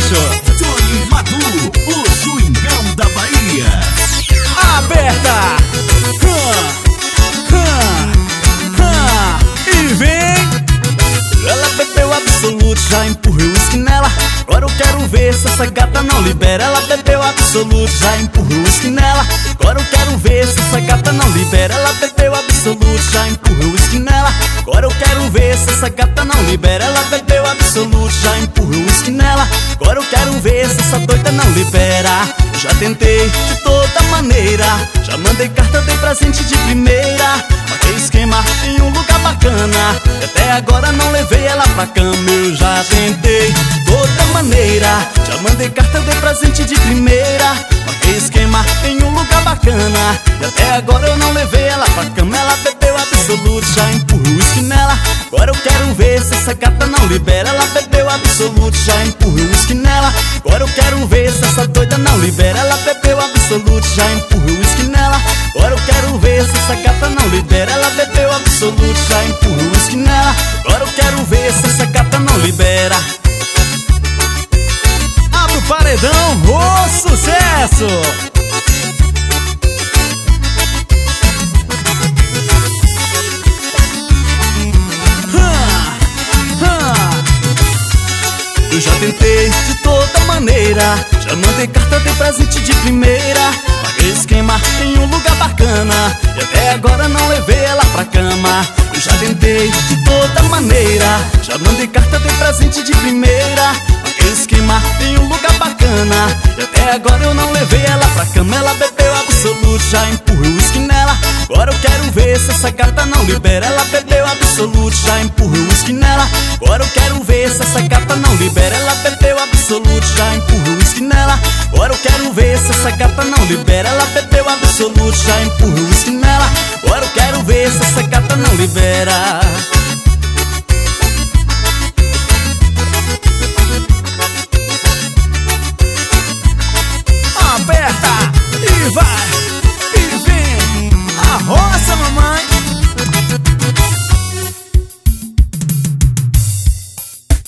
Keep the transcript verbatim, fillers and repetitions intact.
sucesso. Tony Madu, o swingão da Bahia. Aperta, hum, hum, hum, e vem. Ela bebeu Absolute, já empurrei o uísque nela. Agora eu quero ver se essa gata não libera. Ela bebeu Absolute, já empurrei o uísque nela. Agora eu quero ver se essa gata não libera. Ela bebeu Absolute, já empurrei o uísque nela. Agora eu quero ver se essa gata não libera. Ela bebeu Absolute, já empurrei o uísque nela. Agora eu quero ver se essa doida não libera. Eu já tentei de toda maneira, já mandei carta, dei presente de primeira, marquei esquema em um lugar bacana, e até agora não levei ela pra cama. Eu já tentei de toda maneira, já mandei carta, dei presente de primeira, marquei esquema em um lugar bacana, e até agora eu não levei ela pra cama. Ela bebeu Absolute, já empurrei o uísque nela. Agora eu quero ver se essa gata não libera. Ela bebeu Absolute, já empurrei o uísque nela. Agora eu quero ver se essa doida não libera. Ela bebeu Absolute, já empurrei o uísque nela. Agora eu quero ver se essa gata não libera. Ela bebeu Absolute, já empurrei o uísque nela. Agora eu quero ver se essa gata não libera. Abre o paredão, ô sucesso! Eu já tentei de toda maneira, já mandei carta, dei presente de primeira, marquei esquema em um lugar bacana, e até agora não levei ela pra cama. Eu já tentei de toda maneira, já mandei carta, dei presente de primeira, marquei esquema em um lugar bacana, e até agora eu não levei ela pra cama. Ela bebeu Absolute, já empurrei o uísque nela. Agora eu quero ver se essa gata não libera. Ela bebeu Absolute, já empurrei o uísque nela. Agora eu quero ver se essa gata não libera. Ela bebeu Absolute, já empurrei o uísque nela. Agora eu quero ver se essa gata não libera. Ela bebeu Absolute, já empurrei o uísque nela. Agora eu quero ver se essa gata não libera.